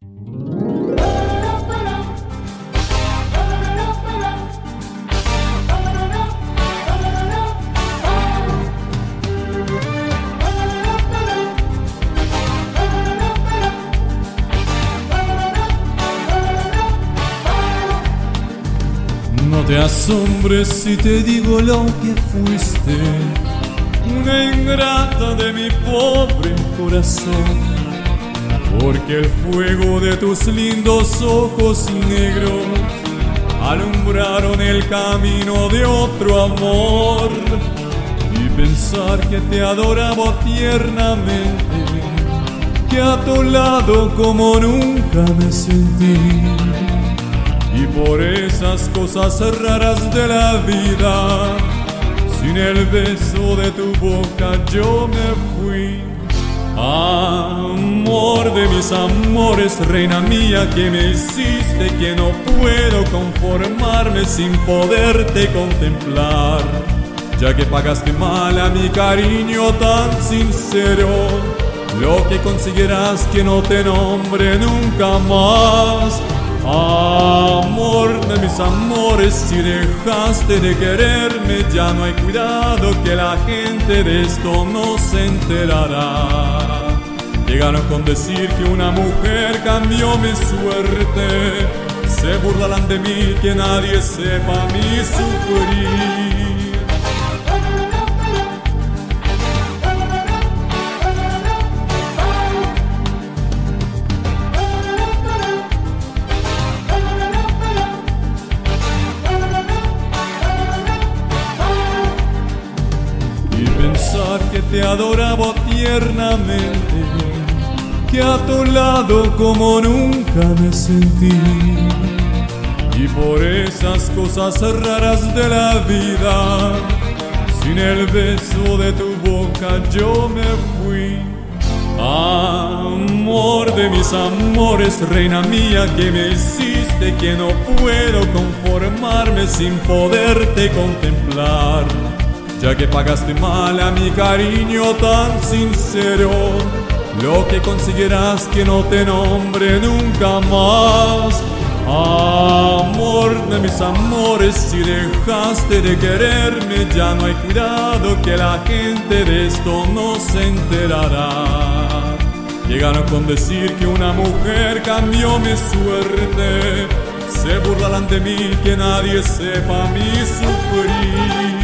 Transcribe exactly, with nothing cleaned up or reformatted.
No te asombres si te digo lo que fuiste, una ingrata de mi pobre corazón, porque el fuego de tus lindos ojos negros alumbraron el camino de otro amor. Y pensar que te adoraba tiernamente, que a tu lado como nunca me sentí. Y por esas cosas raras de la vida, sin el beso de tu boca yo me fui. Amor de mis amores, reina mía, que me hiciste, que no puedo conformarme sin poderte contemplar, ya que pagaste mal a mi cariño tan sincero. Lo que consiguieras que no te nombre nunca más. Amor de mis amores, si dejaste de quererme, ya no hay cuidado que la gente de esto no se enterará. Llegaron con decir que una mujer cambió mi suerte, se burlarán de mí, que nadie sepa mi sufrir. Pensar que te adoraba tiernamente, que a tu lado como nunca me sentí. Y por esas cosas raras de la vida, sin el beso de tu boca yo me fui. Amor de mis amores, reina mía, que me hiciste, que no puedo conformarme sin poderte contemplar, ya que pagaste mal a mi cariño tan sincero. Lo que consiguieras que no te nombre nunca más. Amor de mis amores, si dejaste de quererme, ya no hay cuidado que la gente de esto no se enterará. Llegaron con decir que una mujer cambió mi suerte, se burlarán de mí, que nadie sepa mi sufrir.